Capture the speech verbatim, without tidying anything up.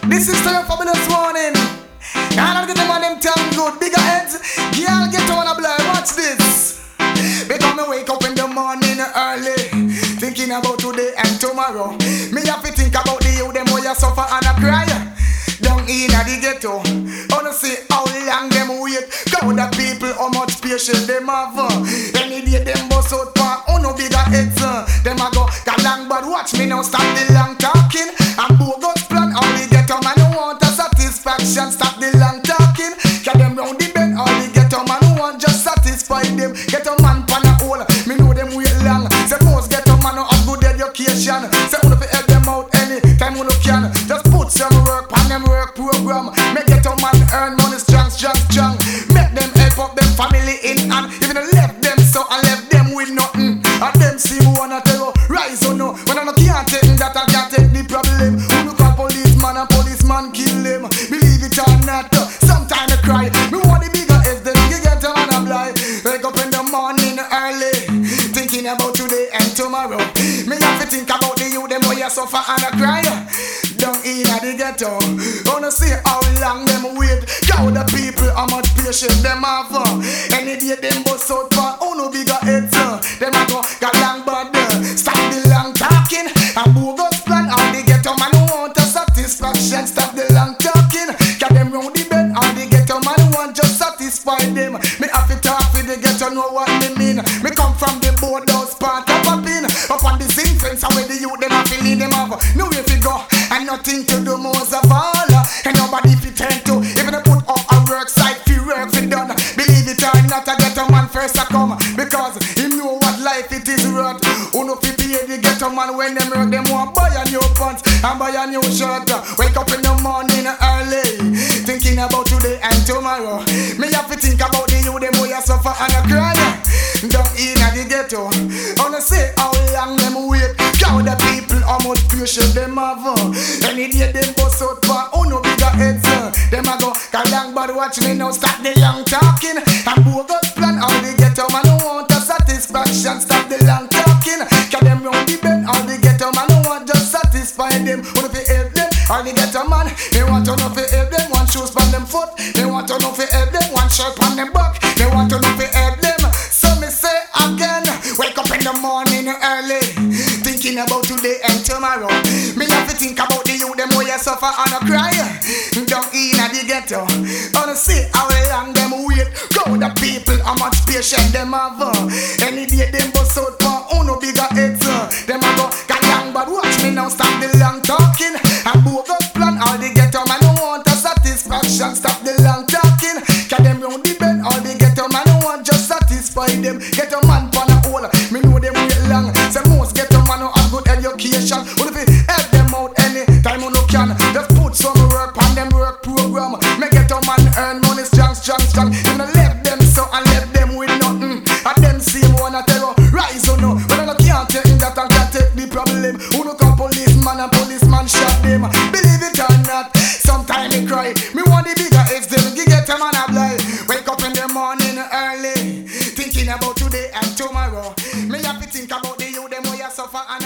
This is the fabulous warning. I don't get them on them tongue good. Bigger heads, girl get on a blind. Watch this. Because me wake up in the morning early, thinking about today and tomorrow. Me have to think about the youth, them who you suffer and a cry down in the ghetto. Wanna see how long them wait. Count the people, how much patience them have. Any day them bust out for oh no bigger heads. Them a go galang, but watch me now stop the long talking. And bogus plan all the ghetto man who want a satisfaction. Stop the long talking. Get them round the bend all the ghetto man who want just satisfy them. Ghetto man pan a hole, me know them wait long. Say most ghetto man who have good education. Say wanna fi help them out any time when you can. Just put some work on them work program. Make ghetto man earn money strong, strong, strong. Make them help up them family in and even left them so and left them with nothing. And them see who wanna tell you rise or no. When I no can't take that, I can't take the problem. Who look at policeman and policeman kill them. Believe it or not, sometimes I cry. Me want the bigger heads, then you get a man a blind. Wake up in the morning early, thinking about today and tomorrow. Me have to think about the youth, them boy you suffer and I cry. Down in the ghetto, wanna see how long them wait. How the people, how much patience them have. Any day them bust out for oh no bigger heads. Them a go galang bad. Stop the long talking and bogus plan. All the ghetto man who want a satisfaction. Stop the long talking. Get them round the bed. All the ghetto man who want just satisfy them. Me have to talk with the ghetto know what me mean. Me come from the boardhouse part of a pin. Up on the zinc fence and where the youth them a feeling them have. No way to go and nothing to do most of all. And nobody fi turn to. Even they put up a work site fi work fi done. Believe it or not, a ghetto man first a come. Because him know what life it is worth. Who no fi pay the ghetto man when them work. Them want buy a new pants and buy a new shirt. Wake up in the morning early, thinking about today and tomorrow. Me have to think about the youth them who you suffer and a cry. Down in the ghetto, wanna say how long them wait. Count the people, how much patience them have. Any day them bust out for oh no bigger heads. Them a go galang, but watch me now stop the long talking. And bogus plan all the ghetto man who want a satisfaction. Stop the long talking. Get them round the bend. All the ghetto man who want just satisfy them. Wanna fi help them. All the ghetto man, they want to know fi help them. One shoes on them foot. They want to know fi help them. One shirt on them back. They want to know fi help them. So me say again, wake up in the morning early, thinking about today and tomorrow. Me have to think about the youth them who you suffer and a cry. Down in the ghetto, wanna see how long them wait. Go the people, how much patience them have. Any day them bust out for oh no bigger heads. Them a go galang, but watch me now stop the long talking. And bogus plan all the ghetto man who want a satisfaction. Stop the long talking. Get them round the bend. All the ghetto man who want just satisfy them. Ghetto man pan a hole, me know them wait long. Say most ghetto man who have good education. Wanna fi help them out any time when you can. Just put some work on them work program. Make ghetto man earn money strong, strong, strong. You know left them so and left them with nothing. And them same wanna tell you rise or no. But I can't take that and can't take the problem. Who no come policeman and policeman shot them. Believe it or not, sometimes me cry. Me want the bigger heads them. You get a man a blind. Wake up in the morning early, thinking about today and tomorrow. Me have to think about the youth them who you suffer and